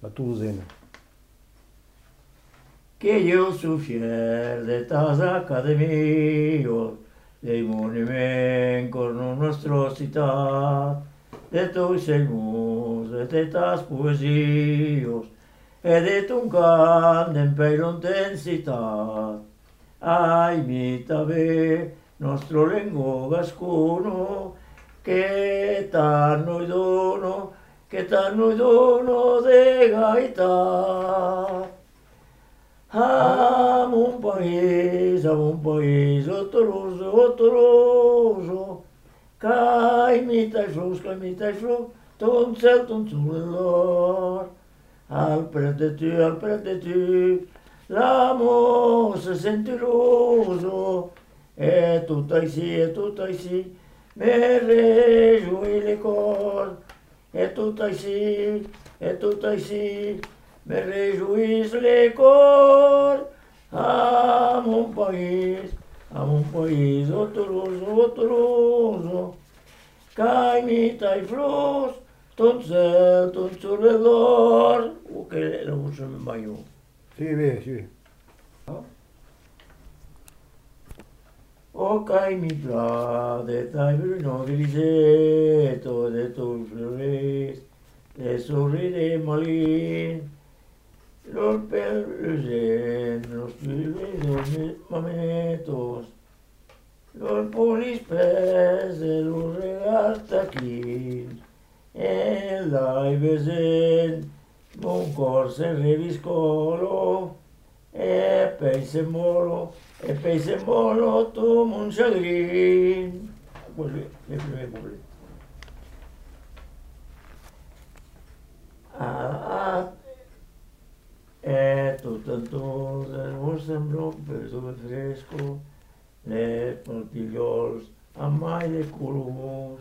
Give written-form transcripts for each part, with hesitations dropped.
a Tuluzena. Que eu sou fiel de tas academios, de monumentos no nostra ciudad, de tus sermons, de tas poesios, e de tu cant d'empero intensitat. Ai, mita be, nostro lengo gascuno, che tant noi dono de gaitat. Am un país otoroso, cai mitai flors, ton cel, ton soledor. Al pret de tu, l'amor se sentiroso, e tout ici, me réjouit le corps, et tout ici, me réjouissent les corps. À mon pays otoroso, cai mitai flors, ton cel, ton soledor. Que lo uso en baño. Sí, ve, sí. O cai mi de tai bruno griseto, de tus flores, de sorride malin, los pelusen, los pibes mamenetos, los polispes de los regattaquins, el daibesen, mon cor se reviscolo, e peise molo, tu mon chagrin. Pues bien, el primer couplet. E tutto intorno del vostro blog per dove fresco, le partigliols a mai de colors,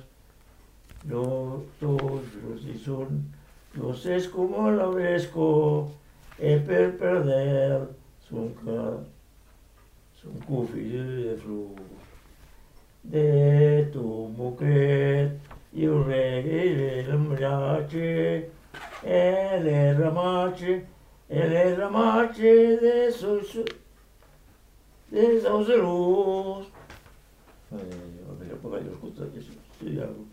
si son, los es como l'abresco, e per perder son cufill de flors. De tu moquet, io reghe l'ombracce, e le ramacce de sos luz. Vabbè, poi lo scusate se studiavo.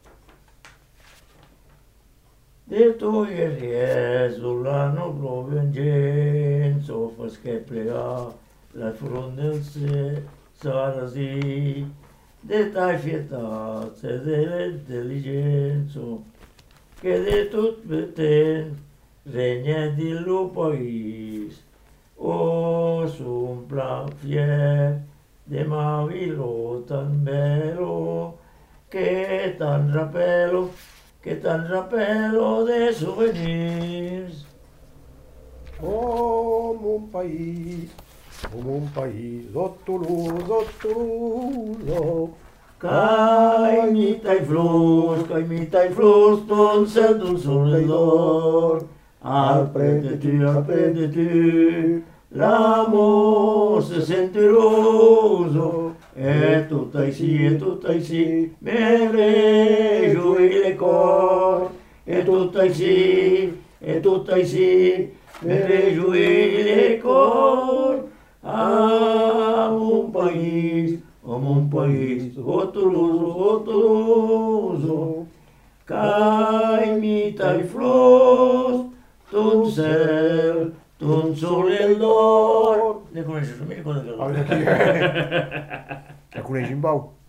De tu guerriers l'anno proven gens, ofes che plea la front del sarasi, de ta fietat e de l'intelligenza, che de tot beten regna dillo país. O sun plan fier de ma vilo tan bello, que tan rapelo de souvenirs. Oh mon país, otoroso. Cai mitai flors, ton cel, ton soledor. Al pret de tu, l'amor se sentiroso, e tout ici, me réjouit le corps, et tout ici, me réjouit le corps. Ah, mon pays, otoroso, cai mitai flors, ton cel, ton soledor. Ne conosci, non mi ricordo che La coneixi in Pau?